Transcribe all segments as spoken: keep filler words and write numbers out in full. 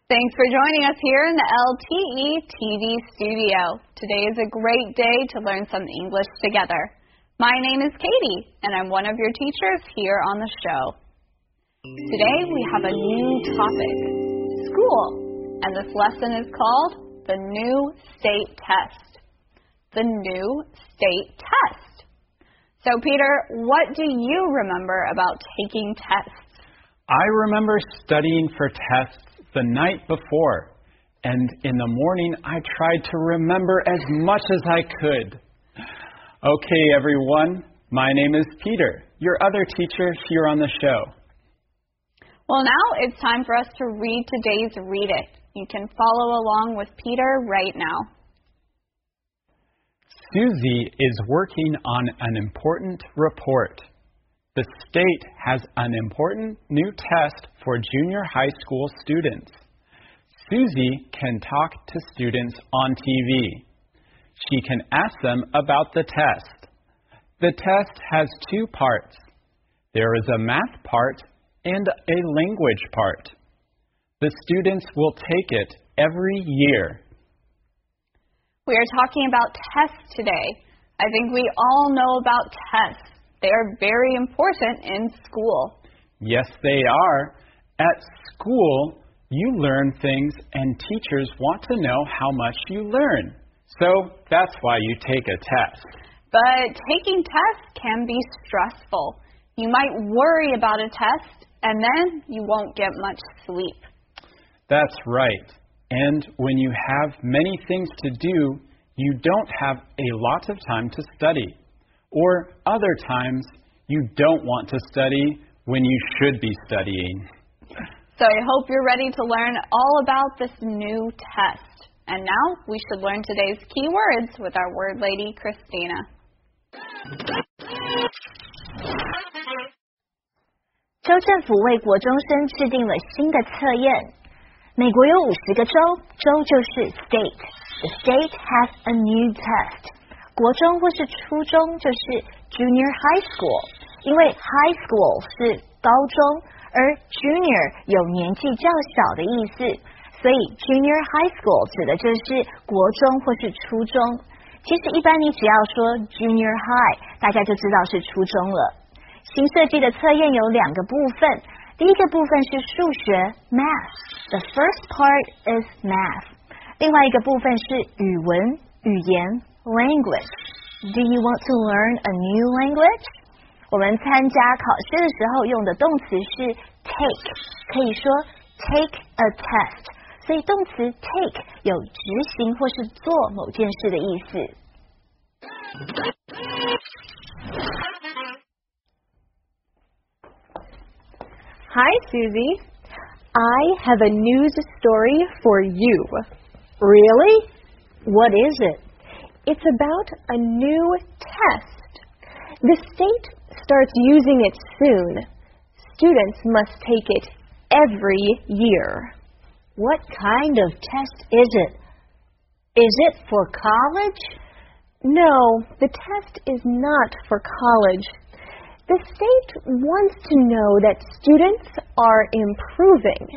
Thanks for joining us here in the L T E T V studio. Today is a great day to learn some English together. My name is Katie, and I'm one of your teachers here on the show. Today we have a new topic, school, and this lesson is called The New State Test. The New State Test. So Peter, what do you remember about taking tests? I remember studying for tests the night before, and in the morning I tried to remember as much as I could. Okay, everyone, my name is Peter, your other teacher here on the show. Well, now it's time for us to read today's Read It. You can follow along with Peter right now. Susie is working on an important report. The state has an important new test for junior high school students. Susie can talk to students on T V. She can ask them about the test. The test has two parts. There is a math part and a language part. The students will take it every year. We are talking about tests today. I think we all know about tests. They are very important in school. Yes, they are. At school, you learn things and teachers want to know how much you learn. So that's why you take a test. But taking tests can be stressful. You might worry about a test and then you won't get much sleep. That's right. And when you have many things to do, you don't have a lot of time to study. Or other times, you don't want to study when you should be studying. So I hope you're ready to learn all about this new test. And now we should learn today's key words with our word lady, Christina. 州政府为国中生制定了新的测验。美国有五十个州，州就是 state. The state has a new test. 国中或是初中就是 junior high school. 因为 high school 是高中，而 junior 有年纪较小的意思，所以 junior high school 指的就是国中或是初中。其实一般你只要说 junior high， 大家就知道是初中了。新设计的测验有两个部分，第一个部分是数学 math. The first part is math. 另外一个部分是语文语言 language. Do you want to learn a new language? 我们参加考试的时候用的动词是 take， 可以说 take a test. 所以动词 take 有执行或是做某件事的意思。 Hi, Susie. I have a news story for you. Really? What is it? It's about a new test. The state starts using it soon. Students must take it every year. What kind of test is it? Is it for college? No, the test is not for college. The state wants to know that students are improving.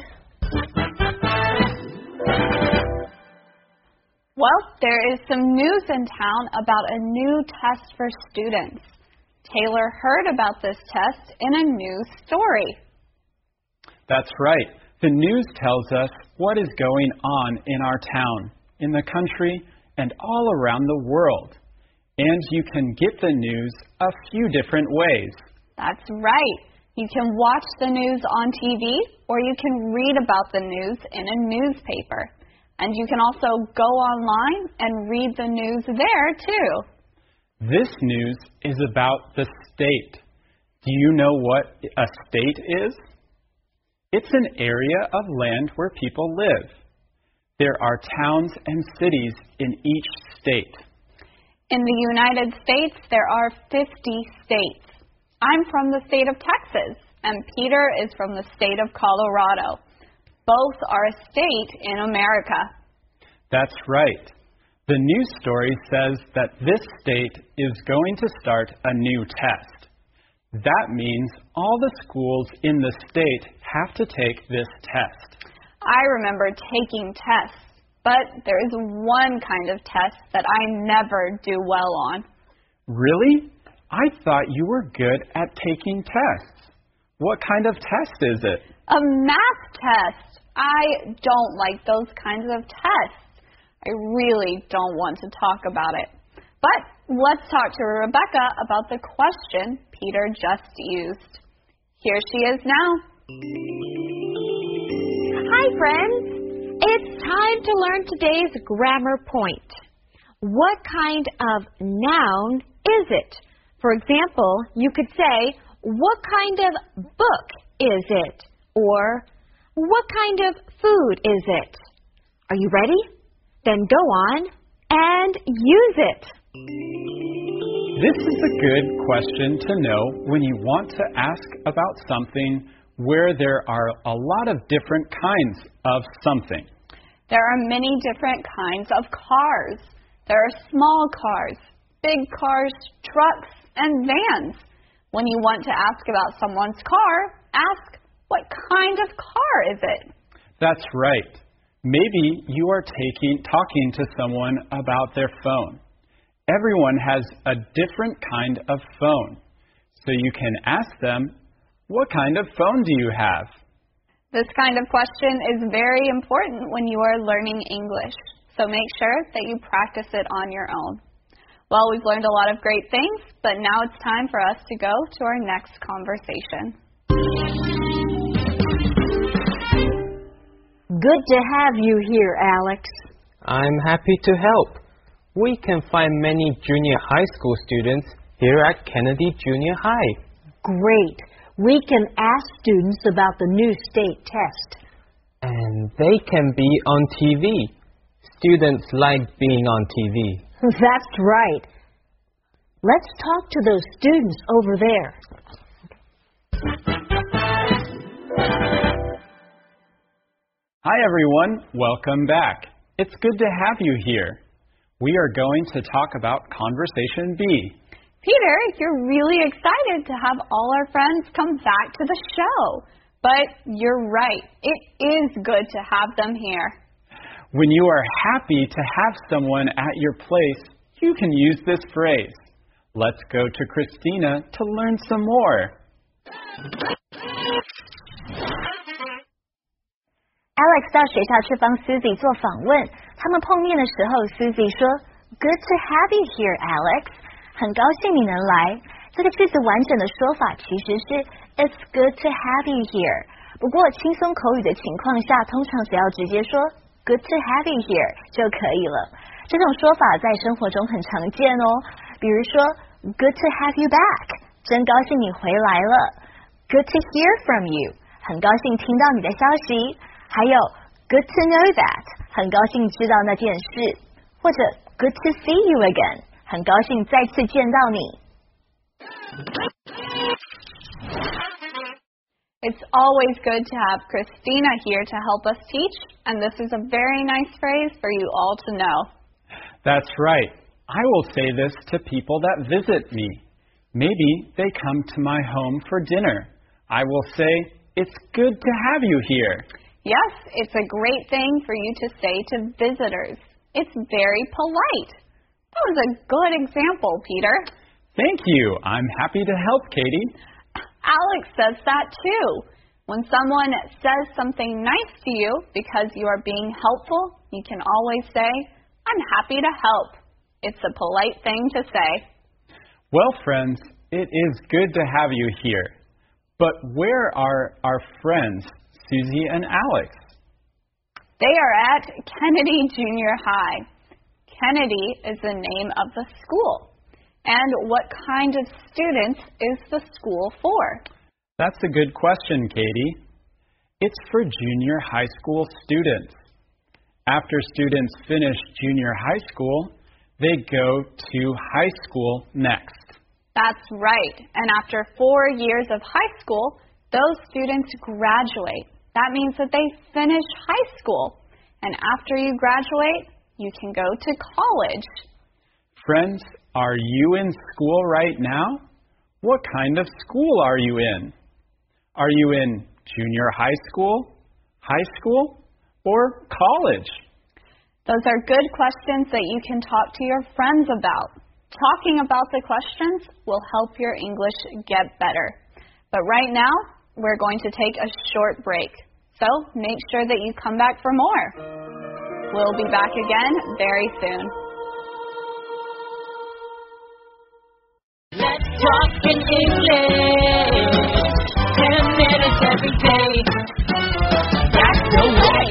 Well, there is some news in town about a new test for students. Taylor heard about this test in a news story. That's right. The news tells us what is going on in our town, in the country, and all around the world. And you can get the news a few different ways. That's right. You can watch the news on T V, or you can read about the news in a newspaper. And you can also go online and read the news there, too. This news is about the state. Do you know what a state is? It's an area of land where people live. There are towns and cities in each state. In the United States, there are fifty states. I'm from the state of Texas, and Peter is from the state of Colorado. Both are a state in America. That's right. The news story says that this state is going to start a new test. That means all the schools in the state have to take this test. I remember taking tests, but there is one kind of test that I never do well on. Really? I thought you were good at taking tests. What kind of test is it? A math test. I don't like those kinds of tests. I really don't want to talk about it. But let's talk to Rebecca about the question Peter just used. Here she is now. Hi, friends. It's time to learn today's grammar point. What kind of noun is it? For example, you could say, what kind of book is it? Or, what kind of food is it? Are you ready? Then go on and use it. This is a good question to know when you want to ask about something where there are a lot of different kinds of something. There are many different kinds of cars. There are small cars, big cars, trucks, and vans. When you want to ask about someone's car, ask, what kind of car is it? That's right. Maybe you are taking, talking to someone about their phone. Everyone has a different kind of phone. So you can ask them, what kind of phone do you have? This kind of question is very important when you are learning English. So make sure that you practice it on your own. Well, we've learned a lot of great things, but now it's time for us to go to our next conversation. Good to have you here, Alex. I'm happy to help. We can find many junior high school students here at Kennedy Junior High. Great. We can ask students about the new state test. And they can be on T V. Students like being on T V. That's right. Let's talk to those students over there. Hi everyone, welcome back. It's good to have you here. We are going to talk about Conversation B. Peter, you're really excited to have all our friends come back to the show. But you're right, it is good to have them here. When you are happy to have someone at your place, you can use this phrase. Let's go to Christina to learn some more. Alex 到学校去帮 Susie 做访问，他们碰面的时候 ，Susie 说 "Good to have you here, Alex." 很高兴你能来。这个句子完整的说法其实是 "It's good to have you here." 不过轻松口语的情况下，通常只要直接说 "Good to have you here" 就可以了。这种说法在生活中很常见哦，比如说 "Good to have you back." 真高兴你回来了。Good to hear from you. 很高兴听到你的消息。还有 Good to know that. 很高兴知道那件事。或者 Good to see you again. 很高兴再次见到你。 It's always good to have Christina here to help us teach, and this is a very nice phrase for you all to know. That's right. I will say this to people that visit me. Maybe they come to my home for dinner. I will say, it's good to have you here. Yes, it's a great thing for you to say to visitors. It's very polite. That was a good example, Peter. Thank you. I'm happy to help, Katie. Alex says that too. When someone says something nice to you because you are being helpful, you can always say, I'm happy to help. It's a polite thing to say. Well, friends, it is good to have you here. But where are our friends, Susie and Alex? They are at Kennedy Junior High. Kennedy is the name of the school. And what kind of students is the school for? That's a good question, Katie. It's for junior high school students. After students finish junior high school, they go to high school next. That's right. And after four years of high school, those students graduate. That means that they finish high school. And after you graduate, you can go to college. Friends, are you in school right now? What kind of school are you in? Are you in junior high school, high school, or college? Those are good questions that you can talk to your friends about. Talking about the questions will help your English get better. But right now, we're going to take a short break. So make sure that you come back for more. We'll be back again very soon. Let's talk in English. Ten minutes every day. That's the way.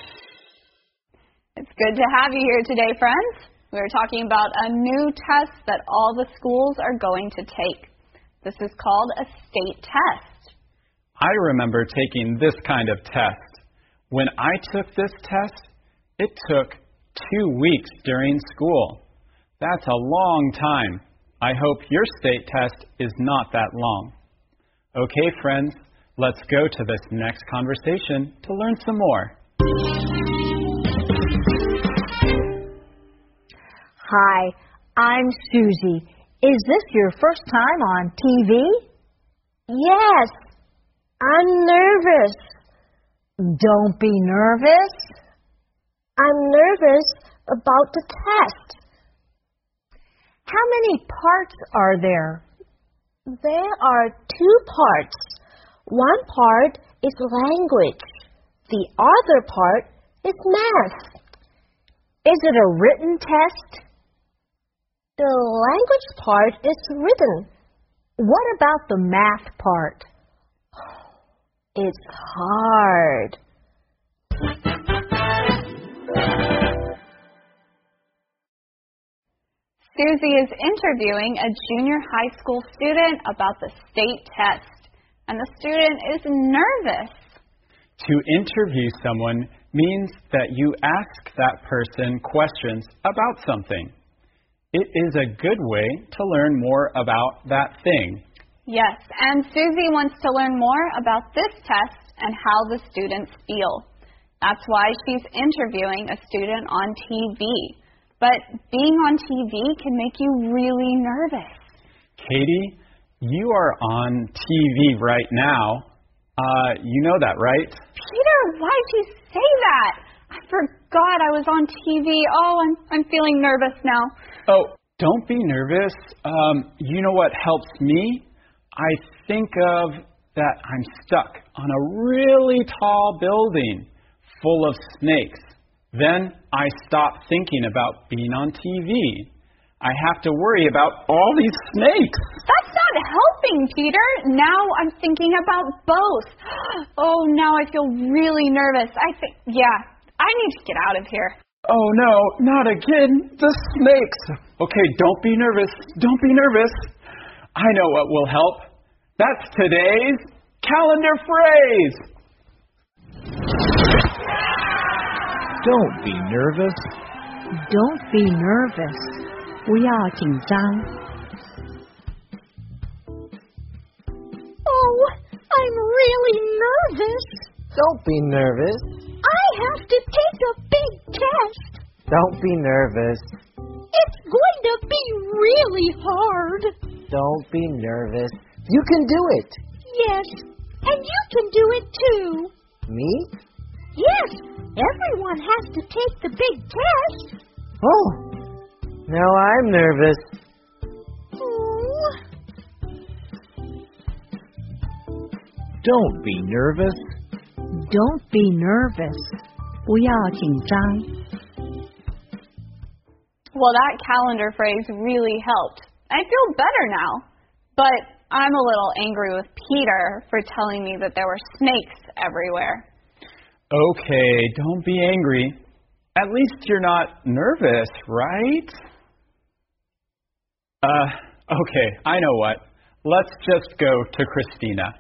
It's good to have you here today, friends. We're talking about a new test that all the schools are going to take. This is called a state test. I remember taking this kind of test. When I took this test, it took two weeks during school. That's a long time. I hope your state test is not that long. Okay, friends, let's go to this next conversation to learn some more. Hi, I'm Susie. Is this your first time on T V? Yes, I'm nervous. Don't be nervous. I'm nervous about the test. How many parts are there? There are two parts. One part is language. The other part is math. Is it a written test? The language part is written. What about the math part? It's hard. Susie is interviewing a junior high school student about the state test, and the student is nervous. To interview someone means that you ask that person questions about something. It is a good way to learn more about that thing. Yes, and Susie wants to learn more about this test and how the students feel. That's why she's interviewing a student on T V. But being on T V can make you really nervous. Katie, you are on T V right now. Uh, you know that, right? Peter, why'd you say that? I forgot I was on T V. Oh, I'm, I'm feeling nervous now. Oh, don't be nervous. Um, you know what helps me? I think of that I'm stuck on a really tall building full of snakes. Then I stop thinking about being on T V. I have to worry about all these snakes. That's not helping, Peter. Now I'm thinking about both. Oh, now I feel really nervous. I think, yeah, I need to get out of here. Oh, no, not again. The snakes. Okay, don't be nervous. Don't be nervous. I know what will help. That's today's calendar phrase. Don't be nervous. Don't be nervous. 不要紧张. Oh, I'm really nervous. Don't be nervous. I have to take a big test. Don't be nervous. It's going to be really hard. Don't be nervous. You can do it. Yes, and you can do it too. Me? Yes, everyone has to take the big test. Oh, now I'm nervous. Oh. Don't be nervous. Don't be nervous. 不要紧张. Well, that calendar phrase really helped. I feel better now. But I'm a little angry with Peter for telling me that there were snakes everywhere. Okay, don't be angry. At least you're not nervous, right? Uh, okay, I know what. Let's just go to Christina.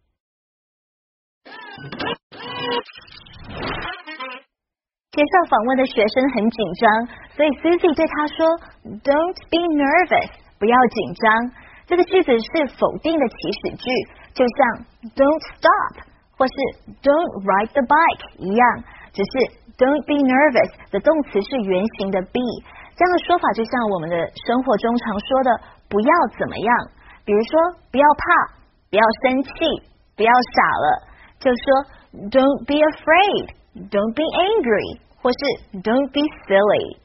接受访问的学生很紧张，所以 Susie 对他说 Don't be nervous， 不要紧张。这个句子是否定的祈使句，就像 Don't stop 或是 Don't ride the bike 一样，只是 Don't be nervous 的动词是原形的 be。这样的说法就像我们的生活中常说的不要怎么样，比如说不要怕，不要生气，不要傻了，就说 Don't be afraid， Don't be angry 或是 Don't be silly.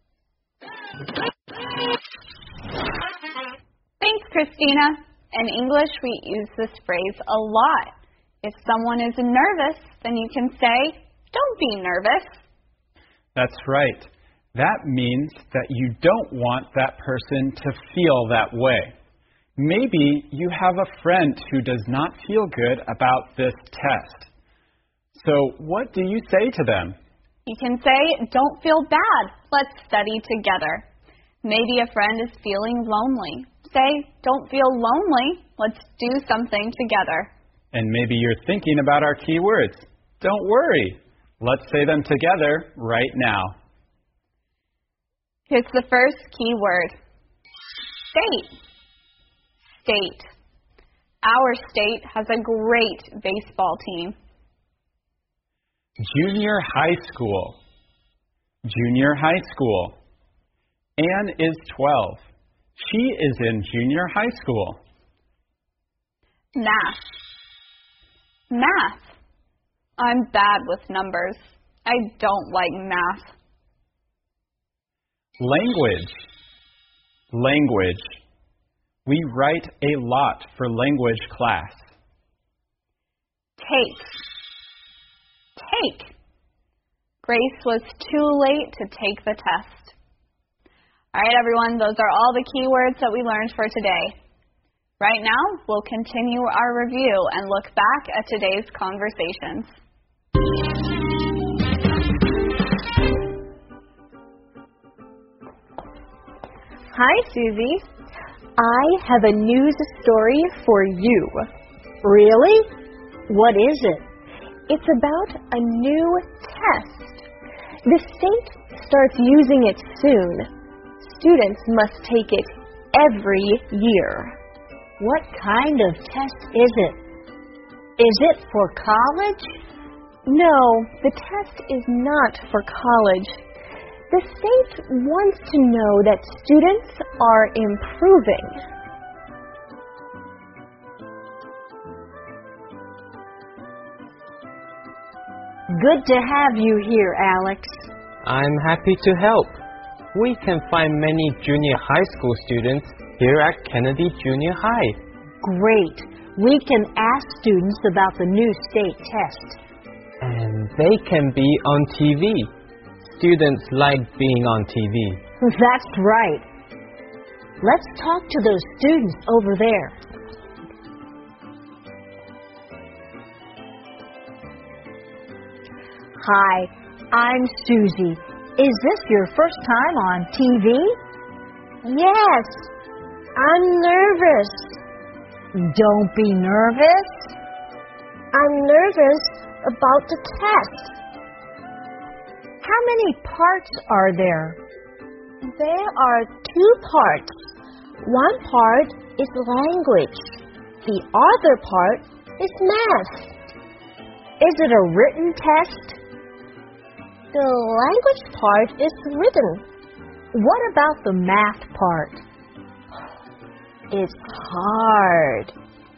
Thanks, Christina. In English, we use this phrase a lot. If someone is nervous, then you can say, don't be nervous. That's right. That means that you don't want that person to feel that way. Maybe you have a friend who does not feel good about this test. So what do you say to them? You can say, don't feel bad. Let's study together. Maybe a friend is feeling lonely. Say, don't feel lonely. Let's do something together. And maybe you're thinking about our key words. Don't worry. Let's say them together right now. Here's the first key word. State. State. Our state has a great baseball team. Junior high school. Junior high school. Anne is twelve. She is in junior high school. Math. Math. I'm bad with numbers. I don't like math. Language. Language. We write a lot for language class. Take. Take. Grace was too late to take the test. All right, everyone, those are all the key words that we learned for today. Right now, we'll continue our review and look back at today's conversations. Hi, Susie. I have a news story for you. Really? What is it? It's about a new test. The state starts using it soon. Students must take it every year. What kind of test is it? Is it for college? No, the test is not for college. The state wants to know that students are improving. Good to have you here, Alex. I'm happy to help. We can find many junior high school students here at Kennedy Junior High. Great. We can ask students about the new state test. And they can be on T V. Students like being on T V. That's right. Let's talk to those students over there. Hi, I'm Susie. Is this your first time on T V? Yes, I'm nervous. Don't be nervous. I'm nervous about the test. How many parts are there? There are two parts. One part is language. The other part is math. Is it a written test? The language part is written. What about the math part? It's hard.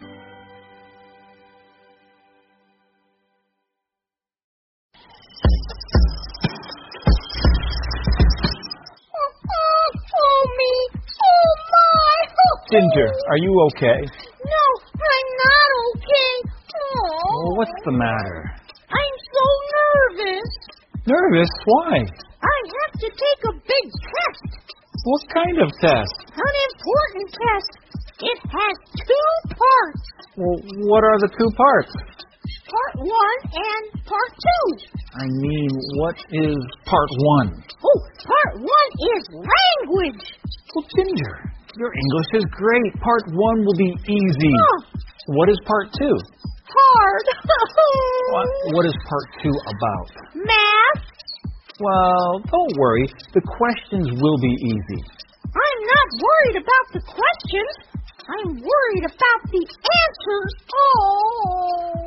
Oh, me. Oh, my. Ginger, are you okay? No, I'm not okay. Oh. Oh, what's the matter? I'm so nervous. Nervous? Why? I have to take a big test. What kind of test? An important test. It has two parts. Well, what are the two parts? Part one and part two. I mean, what is part one? Oh, part one is language. Well, Ginger, your English is great. Part one will be easy. Huh. What is part two? Hard. What, what is part two about? Math. Well, don't worry. The questions will be easy. I'm not worried about the questions. I'm worried about the answers. Oh.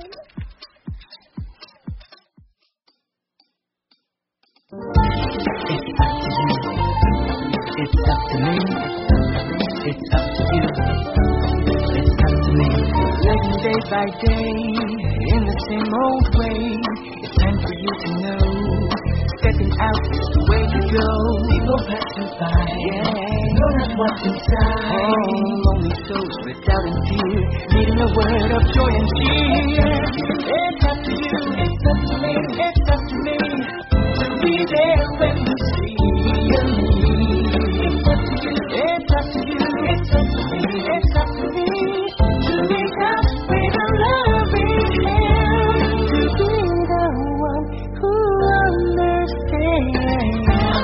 It's up to me. It's up to you. It's up to me. Living day by day in the same old way. It's time for you. you to know. Stepping out is the way to go. People passing by, yeah, know not what's inside. Oh, lonely souls without a fear, needing a word of joy and cheer. It's up to you, it's up to me, it's up to me to be there when you see me. It's up to you, it's up to you, it's up to me, it's up to me to reach out with a loving hand, to be the one who understands.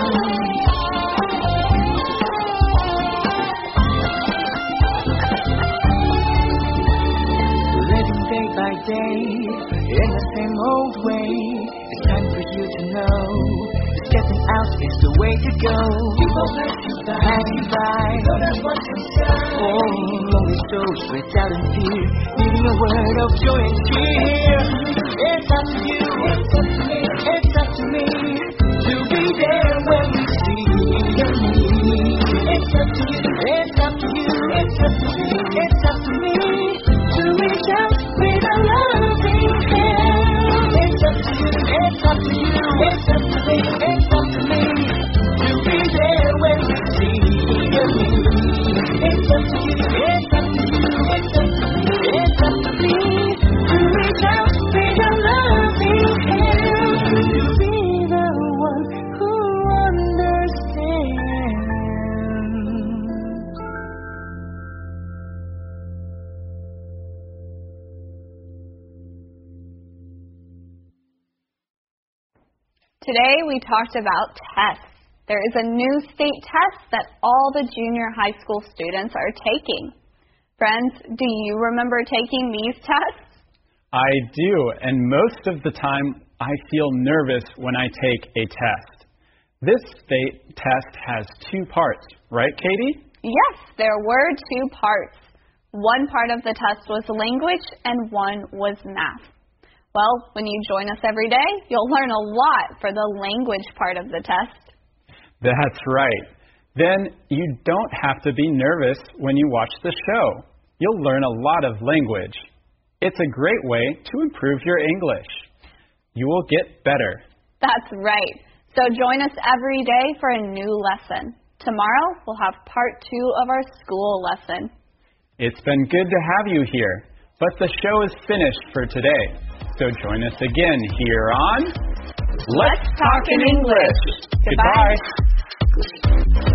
Living day by day in the same old way. It's time for you to know. Stepping out is the way to go. People passing by, passing by, know not what's inside. Oh, lonely souls without a fear, needing a word of joy and cheer. It's up to you, it's up to me, it's up to me to be there when we see you. It's up to you, it's up to you, it's up to me, it's up to me to reach out with a loving hand. It's up to you, it's up to you, it's up to me, it's up to me to be there when we see you. It's up to you, it's up to you, it's up to me, it's up to me to reach out with a loving hand, to be the one who understands. Today we talked about tests. There is a new state test that all the junior high school students are taking. Friends, do you remember taking these tests? I do, and most of the time I feel nervous when I take a test. This state test has two parts, right, Katie? Yes, there were two parts. One part of the test was language and one was math. Well, when you join us every day, you'll learn a lot for the language part of the test. That's right. Then you don't have to be nervous when you watch the show. You'll learn a lot of language. It's a great way to improve your English. You will get better. That's right. So join us every day for a new lesson. Tomorrow, we'll have part two of our school lesson. It's been good to have you here, but the show is finished for today. So join us again here on Let's Talk in English. Goodbye.